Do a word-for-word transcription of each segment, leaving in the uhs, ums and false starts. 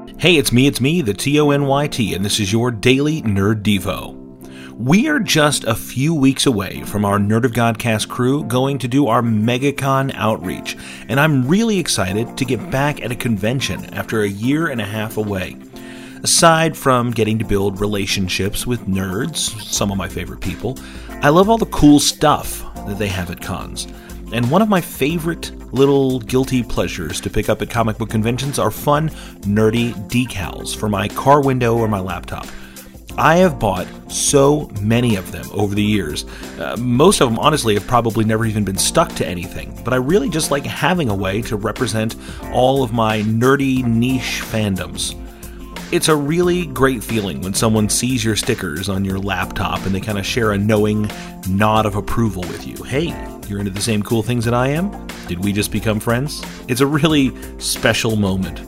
Hey, it's me, it's me, the T O N Y T, and this is your Daily Nerd Devo. We are just a few weeks away from our Nerd of Godcast crew going to do our MegaCon outreach, and I'm really excited to get back at a convention after a year and a half away. Aside from getting to build relationships with nerds, some of my favorite people, I love all the cool stuff that they have at cons. And one of my favorite little guilty pleasures to pick up at comic book conventions are fun, nerdy decals for my car window or my laptop. I have bought so many of them over the years. Uh, most of them, honestly, have probably never even been stuck to anything, but I really just like having a way to represent all of my nerdy niche fandoms. It's a really great feeling when someone sees your stickers on your laptop and they kind of share a knowing nod of approval with you. Hey, you're into the same cool things that I am? Did we just become friends? It's a really special moment.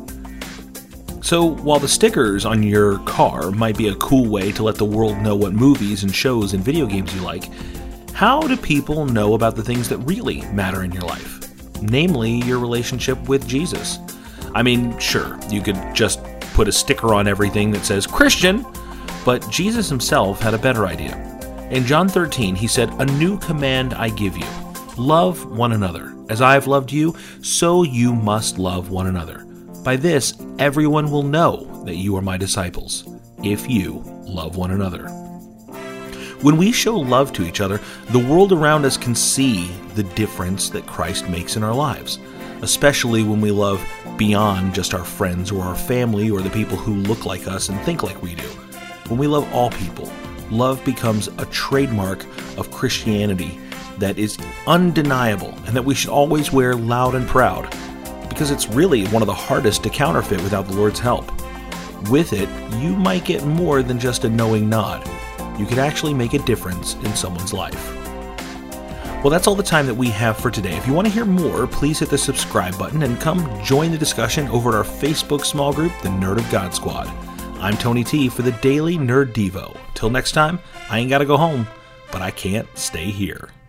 So while the stickers on your car might be a cool way to let the world know what movies and shows and video games you like, how do people know about the things that really matter in your life? Namely, your relationship with Jesus. I mean, sure, you could just put a sticker on everything that says Christian, but Jesus himself had a better idea. In John thirteen, he said, "A new command I give you, love one another. As I have loved you, so you must love one another. By this, everyone will know that you are my disciples, if you love one another." When we show love to each other, the world around us can see the difference that Christ makes in our lives, especially when we love beyond just our friends or our family or the people who look like us and think like we do. When we love all people, love becomes a trademark of Christianity that is undeniable and that we should always wear loud and proud, because it's really one of the hardest to counterfeit without the Lord's help. With it, you might get more than just a knowing nod. You could actually make a difference in someone's life. Well, that's all the time that we have for today. If you want to hear more, please hit the subscribe button and come join the discussion over at our Facebook small group, the Nerd of God Squad. I'm Tony T for the Daily Nerd Devo. Till next time, I ain't gotta go home, but I can't stay here.